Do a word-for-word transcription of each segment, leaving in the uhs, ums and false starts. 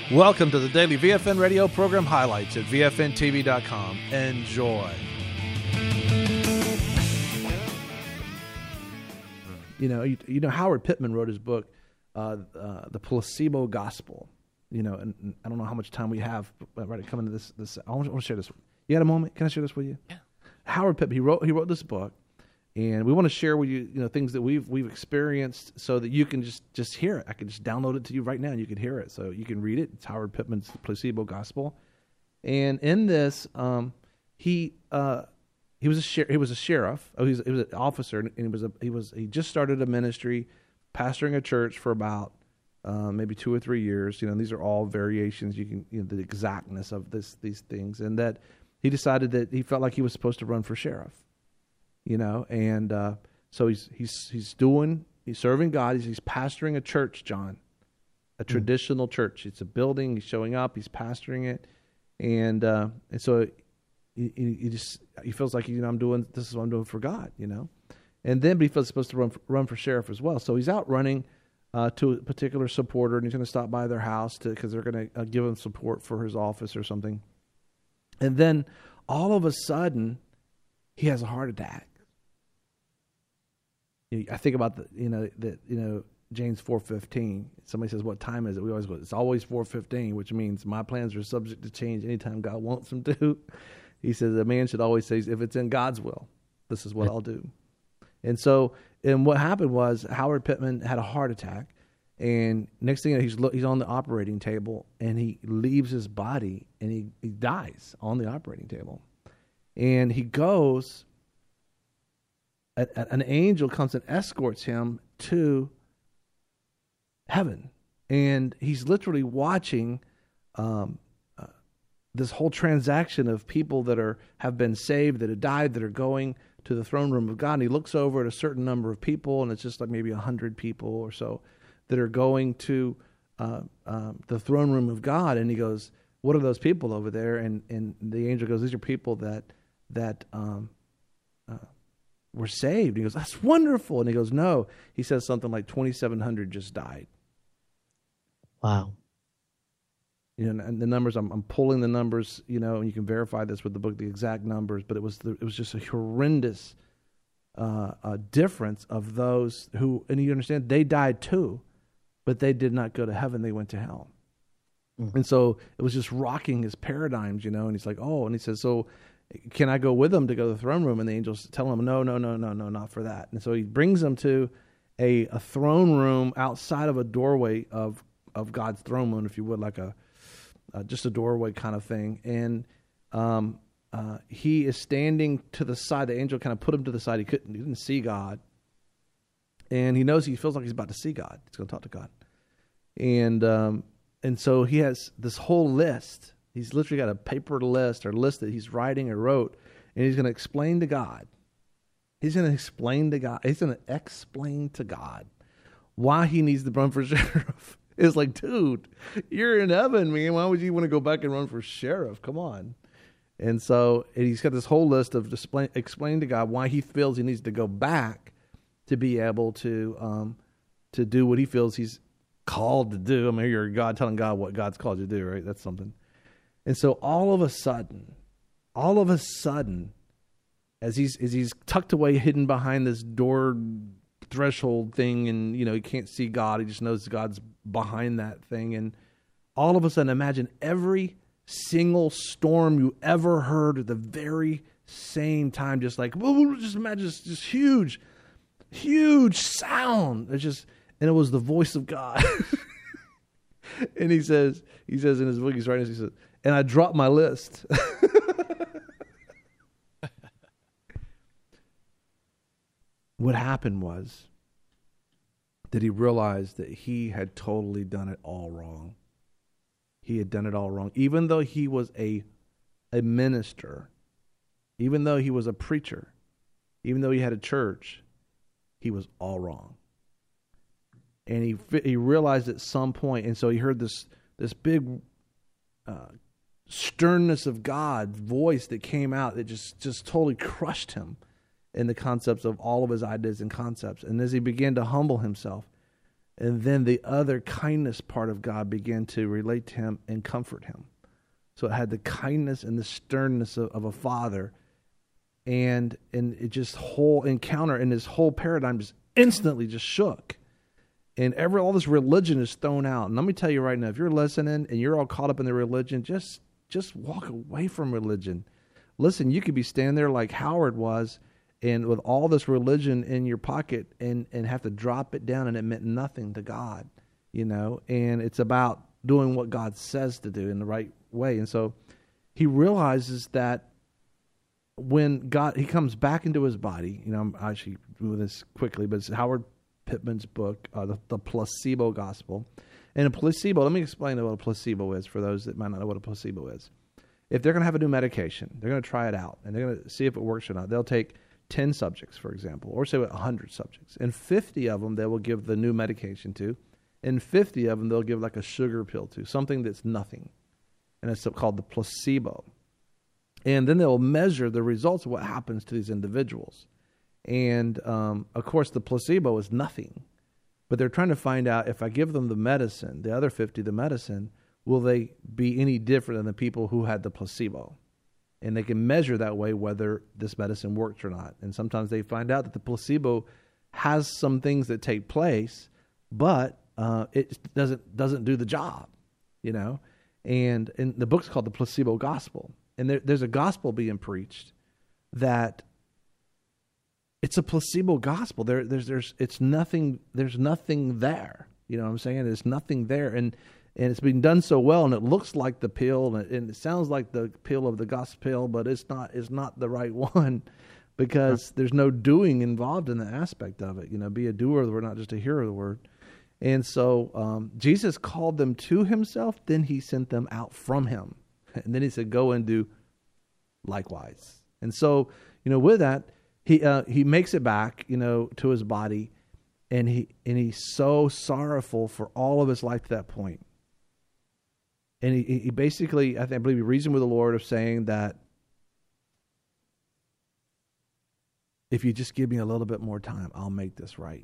Welcome to the daily V F N radio program highlights at V F N T V dot com. Enjoy. You know, you, you know, Howard Pittman wrote his book, uh, uh, The Placebo Gospel. You know, and, and I don't know how much time we have, but right, coming to this, this, I want, to, I want to share this. You got a moment? Can I share this with you? Yeah. Howard Pittman, he wrote, he wrote this book, and we want to share with you, you know, things that we've we've experienced, so that you can just just hear it. I can just download it to you right now, and you can hear it, so you can read it. It's Howard Pittman's Placebo Gospel, and in this, um, he uh, he was a sher- he was a sheriff. Oh, he was, he was an officer, and he was a, he was he just started a ministry, pastoring a church for about uh, maybe two or three years. You know, these are all variations. You can you know the exactness of this these things, and that he decided that he felt like he was supposed to run for sheriff. You know, and uh, so he's he's he's doing he's serving God. He's, he's pastoring a church, John, a mm-hmm. traditional church. It's a building. He's showing up. He's pastoring it, and uh, and so he, he just he feels like you know I'm doing this is what I'm doing for God, you know, and then but he feels supposed to run for, run for sheriff as well. So he's out running uh, to a particular supporter, and he's going to stop by their house to because they're going to uh, give him support for his office or something, and then all of a sudden he has a heart attack. I think about the, you know, that, you know, James four fifteen. Somebody says, what time is it? We always go, it's always four fifteen, which means my plans are subject to change anytime God wants them to. He says a man should always say, if it's in God's will, this is what I'll do. And so, and what happened was Howard Pittman had a heart attack, and next thing you know, he's he's on the operating table, and he leaves his body, and he, he dies on the operating table. And he goes... An angel comes and escorts him to heaven, and he's literally watching um, uh, this whole transaction of people that are have been saved, that have died, that are going to the throne room of God. And he looks over at a certain number of people, and it's just like maybe a hundred people or so that are going to uh, um, the throne room of God. And he goes, "What are those people over there?" And and the angel goes, "These are people that that." Um, uh, We're saved. He goes, that's wonderful. And he goes, no. He says something like twenty-seven hundred just died. Wow. You know, and the numbers, I'm, I'm pulling the numbers, you know, and you can verify this with the book, the exact numbers, but it was the, it was just a horrendous uh, uh, difference of those who, and you understand, they died too, but they did not go to heaven. They went to hell. Mm. And so it was just rocking his paradigms, you know, and he's like, oh, and he says, so can I go with them to go to the throne room? And the angels tell him, no, no, no, no, no, not for that. And so he brings them to a, a throne room outside of a doorway of, of God's throne room, if you would, like a uh, just a doorway kind of thing. And um, uh, he is standing to the side. The angel kind of put him to the side. He couldn't, he didn't see God. And he knows he feels like he's about to see God. He's going to talk to God. And um, and so he has this whole list. He's literally got a paper list or list that he's writing or wrote, and he's going to explain to God. He's going to explain to God. He's going to explain to God why he needs to run for sheriff. It's like, dude, you're in heaven, man. Why would you want to go back and run for sheriff? Come on. And so and he's got this whole list of display, explaining to God why he feels he needs to go back to be able to um, to do what he feels he's called to do. I mean, you're God telling God what God's called you to do, right? That's something. And so all of a sudden, all of a sudden, as he's as he's tucked away, hidden behind this door threshold thing, and you know he can't see God, he just knows God's behind that thing. And all of a sudden, imagine every single storm you ever heard at the very same time, just like just imagine just, just huge, huge sound. It's just, and it was the voice of God. And he says, he says in his book, he's writing this, he says, and I dropped my list. What happened was that he realized that he had totally done it all wrong. He had done it all wrong. Even though he was a, a minister, even though he was a preacher, even though he had a church, he was all wrong. And he he realized at some point, and so he heard this this big uh, sternness of God's voice that came out that just, just totally crushed him in the concepts of all of his ideas and concepts. And as he began to humble himself, And then the other kindness part of God began to relate to him and comfort him. So it had the kindness and the sternness of, of a father. And and it just whole encounter and this whole paradigm just instantly just shook. And every all this religion is thrown out. And let me tell you right now, if you're listening and you're all caught up in the religion, just just walk away from religion. Listen, you could be standing there like Howard was, and with all this religion in your pocket, and, and have to drop it down, and it meant nothing to God, you know. And it's about doing what God says to do in the right way. And so he realizes that when God, he comes back into his body, you know, I'm actually doing this quickly, but it's Howard Pittman's book, uh, the, the Placebo Gospel. And a placebo, let me explain what a placebo is for those that might not know what a placebo is. If they're going to have a new medication, they're going to try it out, and they're going to see if it works or not. They'll take ten subjects, for example, or say one hundred subjects, and fifty of them they will give the new medication to, and fifty of them they'll give like a sugar pill to, something that's nothing. And it's called the placebo. And then they'll measure the results of what happens to these individuals. And, um, of course, the placebo is nothing. But they're trying to find out, if I give them the medicine, the other fifty the medicine, will they be any different than the people who had the placebo? And they can measure that way whether this medicine works or not. And sometimes they find out that the placebo has some things that take place, but uh, it doesn't doesn't do the job, you know. And, and the book's called The Placebo Gospel. And there, there's a gospel being preached that it's a placebo gospel. There, there's, there's, it's nothing. There's nothing there. You know what I'm saying? There's nothing there, and and it's been done so well, and it looks like the pill, and it, and it sounds like the pill of the gospel, but it's not. It's not the right one, because there's no doing involved in the aspect of it. You know, be a doer of the word, not just a hearer of the word. And so um, Jesus called them to himself. Then he sent them out from him, and then he said, "Go and do likewise." And so, you know, with that, he uh, he makes it back, you know, to his body, and he and he's so sorrowful for all of his life to that point. And he, he basically, I, think, I believe, he reasoned with the Lord of saying that if you just give me a little bit more time, I'll make this right.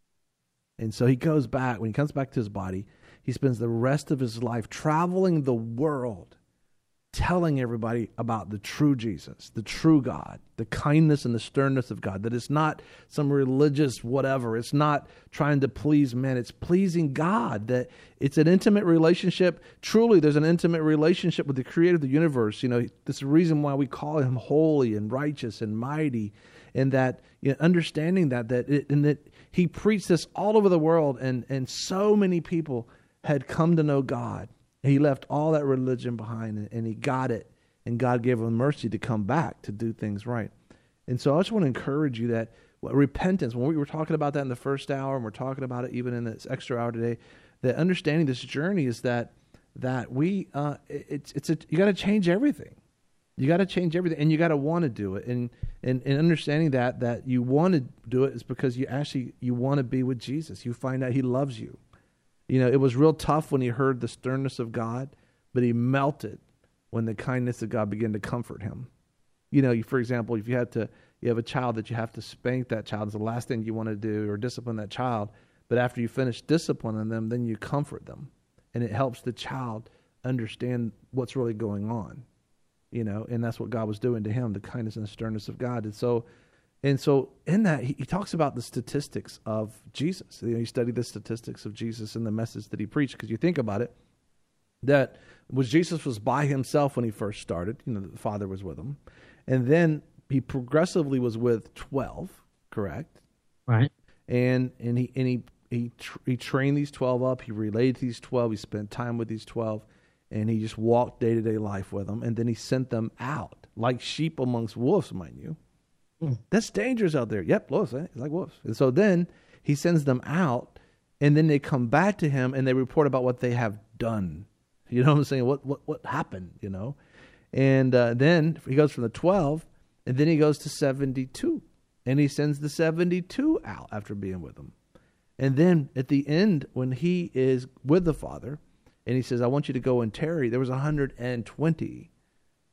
And so he goes back. When he comes back to his body, he spends the rest of his life traveling the world, telling everybody about the true Jesus, the true God, the kindness and the sternness of God, that it's not some religious whatever. It's not trying to please men. It's pleasing God, that it's an intimate relationship. Truly, there's an intimate relationship with the creator of the universe. You know, this is the reason why we call him holy and righteous and mighty, and that, you know, understanding that, that it, and that he preached this all over the world, and, and so many people had come to know God. He left all that religion behind, and, and he got it, and God gave him mercy to come back to do things right. And so I just want to encourage you that well, repentance, when we were talking about that in the first hour, and we're talking about it even in this extra hour today, that understanding this journey is that that we uh, it's it's a, you got to change everything. You got to change everything, and you got to want to do it. And, and and understanding that that you want to do it is because you actually you want to be with Jesus. You find out he loves you. You know, it was real tough when he heard the sternness of God, but he melted when the kindness of God began to comfort him. You know, for example, if you had to, you have a child that you have to spank that child, it's the last thing you want to do, or discipline that child. But after you finish disciplining them, then you comfort them, and it helps the child understand what's really going on. You know, and that's what God was doing to him, the kindness and the sternness of God. And so, and so in that, he, he talks about the statistics of Jesus. You know, he studied the statistics of Jesus and the message that he preached. Because you think about it, that was Jesus was by himself when he first started. You know, the Father was with him. And then he progressively was with twelve, correct? Right. And and he and he he, tr- he trained these twelve up. He relayed these twelve. He spent time with these twelve. And he just walked day-to-day life with them. And then he sent them out like sheep amongst wolves, mind you. Mm. That's dangerous out there. Yep, wolves, eh? It's like wolves. And so then he sends them out, and then they come back to him, and they report about what they have done. You know what I'm saying? What what what happened, you know? And uh, then he goes from the twelve, and then he goes to seventy-two. And he sends the seventy-two out after being with them. And then at the end, when he is with the Father, and he says, I want you to go and tarry, there was one hundred twenty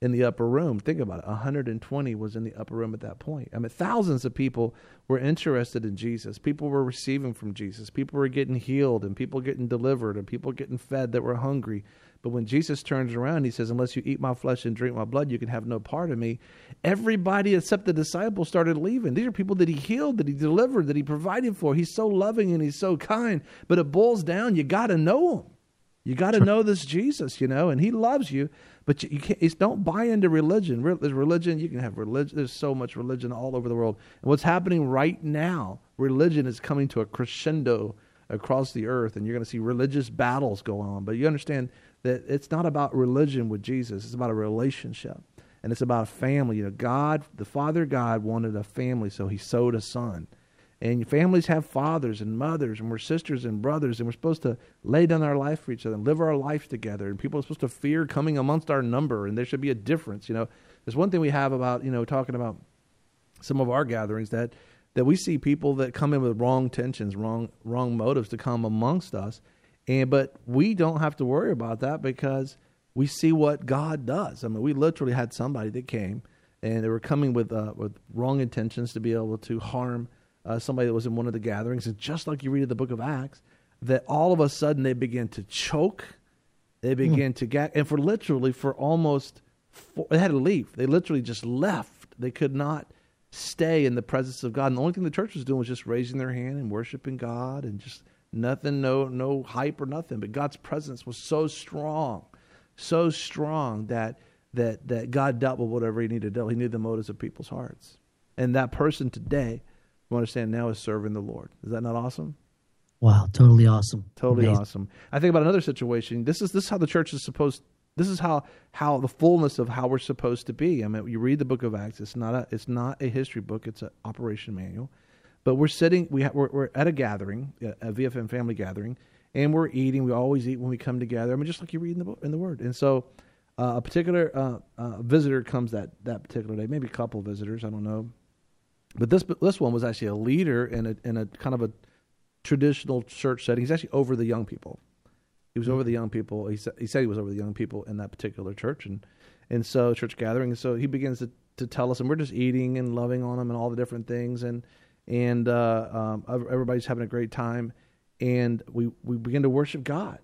in the upper room. Think about it. one hundred twenty was in the upper room at that point. I mean, thousands of people were interested in Jesus. People were receiving from Jesus. People were getting healed and people getting delivered and people getting fed that were hungry. But when Jesus turns around, he says, unless you eat my flesh and drink my blood, you can have no part of me. Everybody except the disciples started leaving. These are people that he healed, that he delivered, that he provided for. He's so loving and he's so kind. But it boils down, you got to know him. You got to sure. know this Jesus, you know, and he loves you. But you, you can't. It's, don't buy into religion. Re, there's religion. You can have religion. There's so much religion all over the world. And what's happening right now, religion is coming to a crescendo across the earth, and you're going to see religious battles going on. But you understand that it's not about religion with Jesus. It's about a relationship, and it's about a family. You know, God, the Father God wanted a family, so he sowed a son. And families have fathers and mothers, and we're sisters and brothers, and we're supposed to lay down our life for each other and live our life together. And people are supposed to fear coming amongst our number, and there should be a difference. You know, there's one thing we have about, you know, talking about some of our gatherings that that we see people that come in with wrong intentions, wrong wrong motives to come amongst us, and but we don't have to worry about that because we see what God does. I mean, we literally had somebody that came, and they were coming with uh, with wrong intentions to be able to harm Uh, somebody that was in one of the gatherings, and just like you read in the book of Acts, that all of a sudden they begin to choke, they begin mm. to gag, and for literally for almost, four, they had to leave. They literally just left. They could not stay in the presence of God. And the only thing the church was doing was just raising their hand and worshiping God, and just nothing, no, no hype or nothing. But God's presence was so strong, so strong that that that God dealt with whatever He needed to do. He knew the motives of people's hearts, and that person today, you understand, now is serving the Lord. Is that not awesome? Wow, totally awesome. Totally Amazing. awesome. I think about another situation. This is this is how the church is supposed. This is how how the fullness of how we're supposed to be. I mean, you read the book of Acts. It's not a it's not a history book. It's an operation manual. But we're sitting. We ha- we're, we're at a gathering, a V F M family gathering, and we're eating. We always eat when we come together. I mean, just like you read in the book, in the Word. And so, uh, a particular uh, uh, visitor comes that that particular day. Maybe a couple of visitors. I don't know. But this this one was actually a leader in a in a kind of a traditional church setting. He's actually over the young people. He was over the young people. He said he said he was over the young people in that particular church, and and so church gathering. And so he begins to, to tell us, and we're just eating and loving on him and all the different things, and and uh, um, everybody's having a great time, and we, we begin to worship God.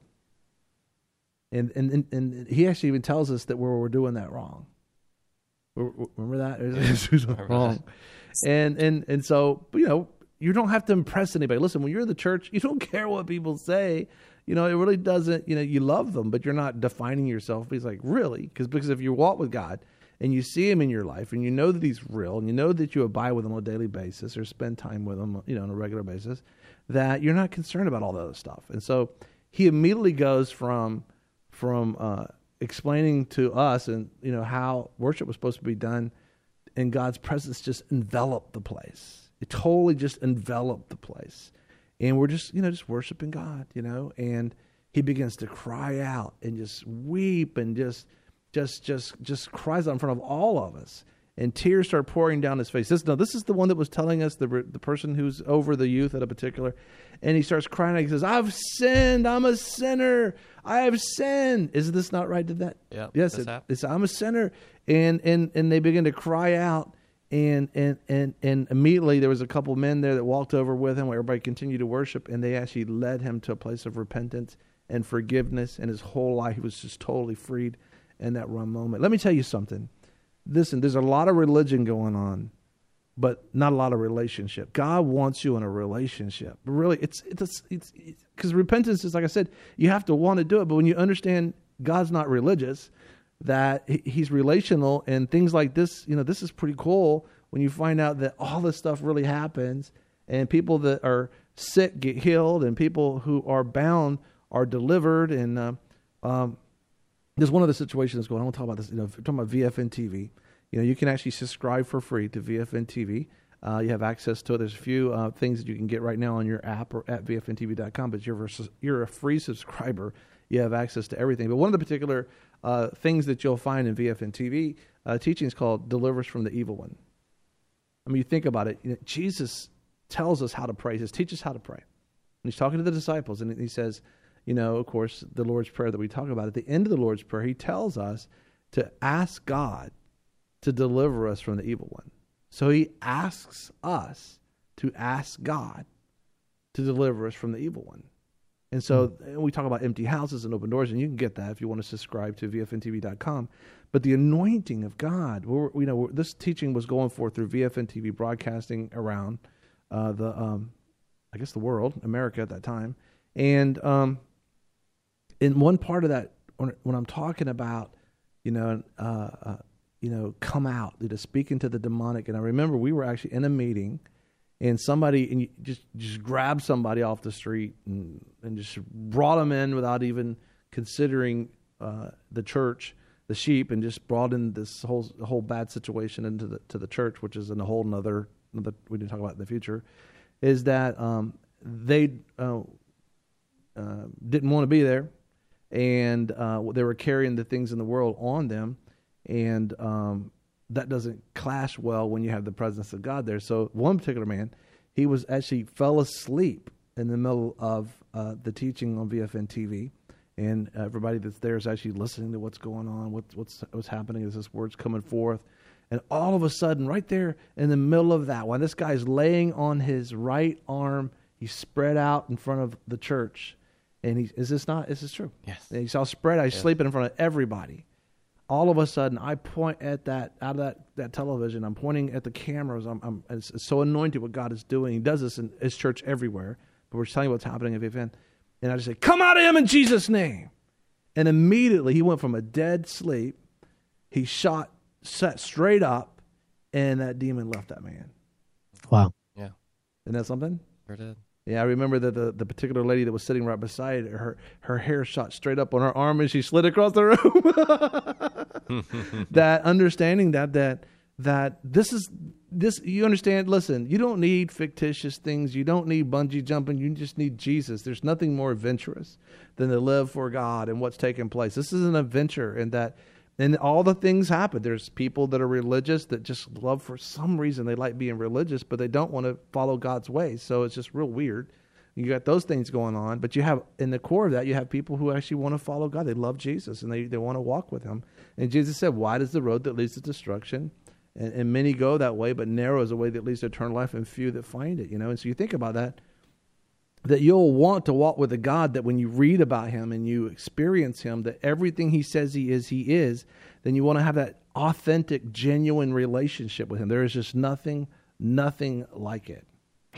And and and, and he actually even tells us that we're we're doing that wrong. Remember that? Remember wrong. That. And and and so, you know, you don't have to impress anybody. Listen, when you're in the church, you don't care what people say. You know, it really doesn't, you know, you love them, but you're not defining yourself. He's like, really? Because because if you walk with God and you see him in your life and you know that he's real and you know that you abide with him on a daily basis or spend time with him, you know, on a regular basis, that you're not concerned about all the other stuff. And so he immediately goes from from uh, explaining to us and, you know, how worship was supposed to be done, and God's presence just enveloped the place. It totally just enveloped the place. And we're just, you know, just worshiping God, you know, and he begins to cry out and just weep and just, just, just, just cries out in front of all of us. And tears start pouring down his face. This, no, this is the one that was telling us, the the person who's over the youth at a particular, and he starts crying out. He says, "I've sinned. I'm a sinner. I have sinned." Is this not right? Did that? Yeah. Yes. It, it's I'm a sinner. And and and they begin to cry out. And and and and immediately there was a couple of men there that walked over with him, where everybody continued to worship, and they actually led him to a place of repentance and forgiveness, and his whole life was just totally freed in that one moment. Let me tell you something. Listen, there's a lot of religion going on, but not a lot of relationship. God wants you in a relationship. But really, it's it's it's because repentance is, like I said, you have to want to do it. But when you understand God's not religious, that he's relational, and things like this, you know, this is pretty cool when you find out that all this stuff really happens, and people that are sick get healed, and people who are bound are delivered. And uh, um, there's one other situation that's going on. I want to talk about this. You know, if you're talking about V F N T V. You know, you can actually subscribe for free to V F N T V. Uh, you have access to it. There's a few uh, things that you can get right now on your app or at V F N T V dot com, but you're, you're a free subscriber. You have access to everything. But one of the particular uh, things that you'll find in V F N T V uh, teaching is called Deliver Us from the Evil One. I mean, you think about it. You know, Jesus tells us how to pray. He says, teach us how to pray. And he's talking to the disciples, and he says, you know, of course, the Lord's Prayer that we talk about. At the end of the Lord's Prayer, he tells us to ask God to deliver us from the evil one. So he asks us to ask God to deliver us from the evil one. And so mm-hmm. we talk about empty houses and open doors, and you can get that if you want to subscribe to V F N T V dot com. But the anointing of God, we're, you know, we're, this teaching was going forth through V F N T V broadcasting around uh, the, um, I guess, the world, America at that time. And um, in one part of that, when, when I'm talking about, you know, uh, uh, you know, come out, you know, speaking to the demonic. And I remember we were actually in a meeting, and somebody and you just just grabbed somebody off the street and, and just brought them in without even considering uh, the church, the sheep, and just brought in this whole whole bad situation into the to the church, which is in a whole nother, another we didn't talk about in the future. Is that um, they uh, uh, didn't want to be there, and uh, they were carrying the things in the world on them. And um, that doesn't clash well when you have the presence of God there. So one particular man, he was actually fell asleep in the middle of uh, the teaching on V F N T V. And everybody that's there is actually listening to what's going on, what's, what's, what's happening as this word's coming forth. And all of a sudden, right there in the middle of that, while this guy's laying on his right arm, he's spread out in front of the church. And he, is this not, is this true? Yes. And he's all spread out, he's yes. sleeping in front of everybody. All of a sudden, I point at that out of that, that television. I'm pointing at the cameras. I'm, I'm it's, it's so anointed what God is doing. He does this in His church everywhere. But we're telling you what's happening at V F N. And I just say, "Come out of him in Jesus' name!" And immediately he went from a dead sleep. He shot, sat straight up, and that demon left that man. Wow. Yeah. Isn't that something? Sure did. Yeah, I remember that the, the particular lady that was sitting right beside her, her, her hair shot straight up on her arm and she slid across the room. That understanding that that that this is this you understand, listen, you don't need fictitious things, you don't need bungee jumping, you just need Jesus. There's nothing more adventurous than to live for God and what's taking place. This is an adventure, and that and all the things happen. There's people that are religious that just love, for some reason, they like being religious, but they don't want to follow God's ways. So it's just real weird. You got those things going on, but you have, in the core of that, you have people who actually want to follow God. They love Jesus, and they, they want to walk with Him. And Jesus said, wide is the road that leads to destruction, and, and many go that way, but narrow is the way that leads to eternal life, and few that find it. You know, and so you think about that, that you'll want to walk with a God that when you read about Him and you experience Him, that everything He says He is, He is, then you want to have that authentic, genuine relationship with Him. There is just nothing, nothing like it.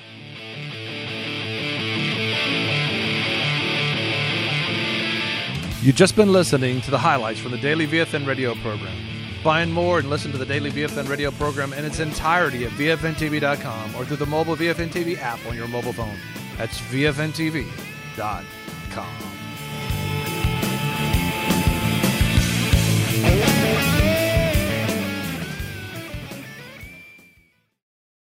You've just been listening to the highlights from the Daily V F N Radio program. Find more and listen to the Daily V F N Radio program in its entirety at V F N T V dot com or through the mobile V F N T V app on your mobile phone. That's V F N T V dot com.